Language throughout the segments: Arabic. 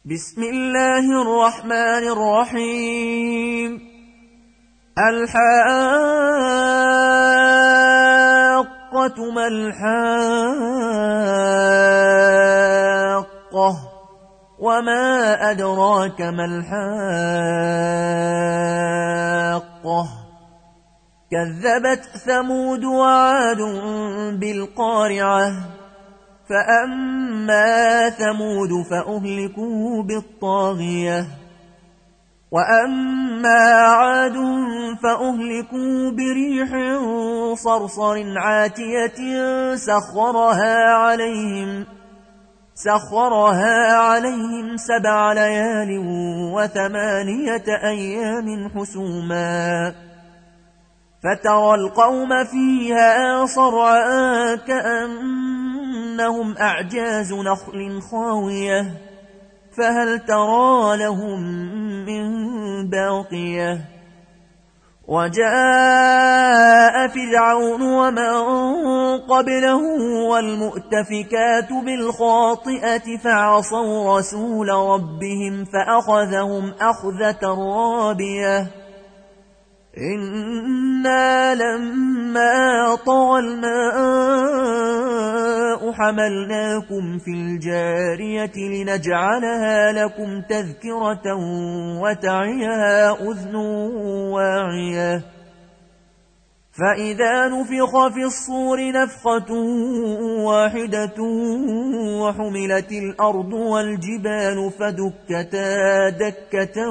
بسم الله الرحمن الرحيم. الحاقة ما الحاقة وما أدراك ما الحاقة كذبت ثمود وعاد بالقارعة فأما ثمود فأهلكوا بالطاغية وأما عاد فأهلكوا بريح صرصر عاتية سخرها عليهم 7 ليال و8 أيام حسوما فترى القوم فيها صرعا كأنهم أعجاز نخل خاوية فهل ترى لهم من باقية وجاء فرعون ومن قبله والمؤتفكات بالخاطئة فعصوا رسول ربهم فأخذهم أخذة رابية إنا لما طغى الماء حملناكم في الجارية لنجعلها لكم تذكرة وتعيها أذن واعية فإذا نفخ في الصور نفخة واحدة وحملت الأرض والجبال فدكتا دكة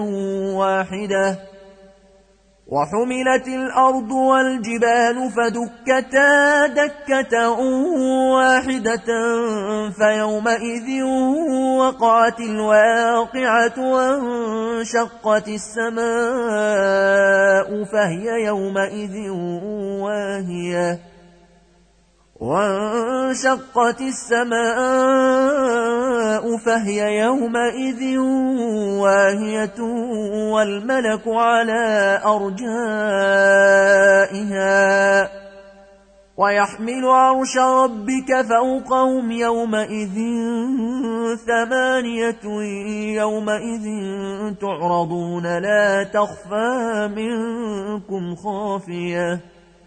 واحدة فيومئذ وقعت الواقعة وانشقت السماء فهي يومئذ واهية والملك على أرجائها ويحمل عرش ربك فوقهم يومئذ 8 يومئذ تعرضون لا تخفى منكم خافية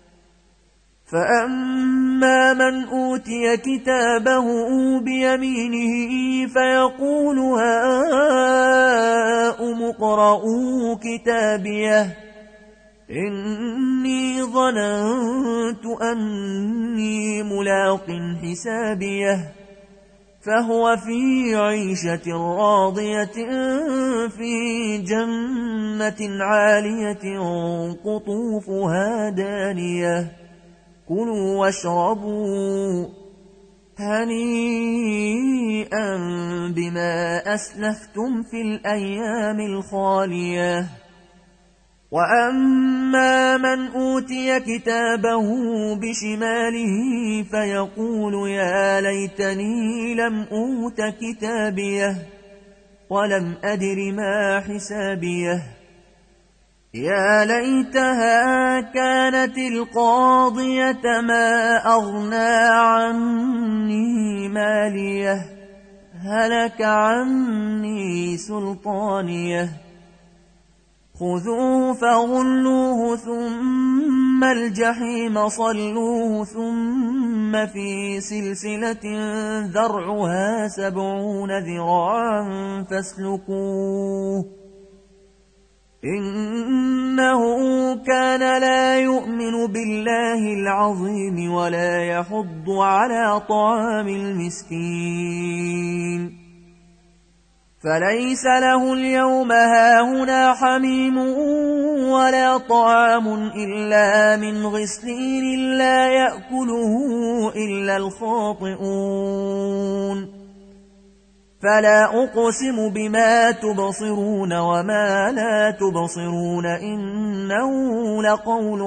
فأما من أوتي كتابه بيمينه فيقول هاؤم اقرءوا كتابيه إني ظننت أني ملاق حسابيه فهو في عيشة راضية في جنة عالية قطوفها دانية كلوا واشربوا هنيئا بما أسلفتم في الأيام الخالية وأما من أوتي كتابه بشماله فيقول يا ليتني لم أوت كتابيه ولم أدر ما حسابيه يا ليتها كانت القاضية ما أغنى عني ماليه هلك عني سلطانيه خذوه فغلوه ثم الجحيم صلوه ثم في سلسلة ذرعها 70 ذراعا فاسلكوه إنه كان لا يؤمن بالله العظيم ولا يحض على طعام المسكين فليس له اليوم هاهنا حميم ولا طعام إلا من غسلين لا يأكله إلا الخاطئون فلا أقسم بما تبصرون وما لا تبصرون إنه لقول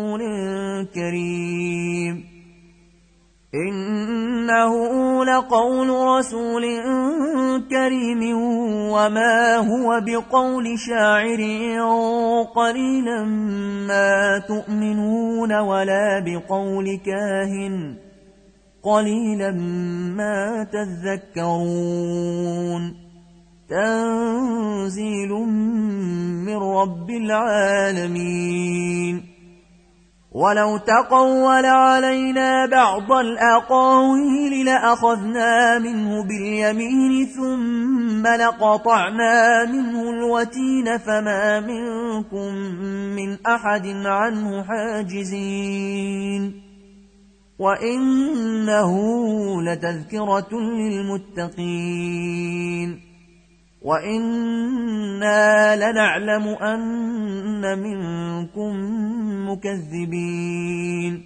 رسول كريم وما هو بقول شاعر قليلا ما تؤمنون ولا بقول كاهن قليلا ما تذكرون تنزيل من رب العالمين ولو تقول علينا بعض الأقاويل لأخذنا منه باليمين ثم لقطعنا منه الوتين فما منكم من أحد عنه حاجزين وإنه لتذكرة للمتقين وإنا لنعلم أن منكم مكذبين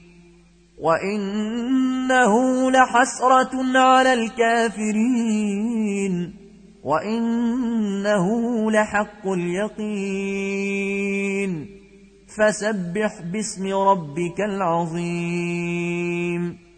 وإنه لحسرة على الكافرين وإنه لحق اليقين فسبح باسم ربك العظيم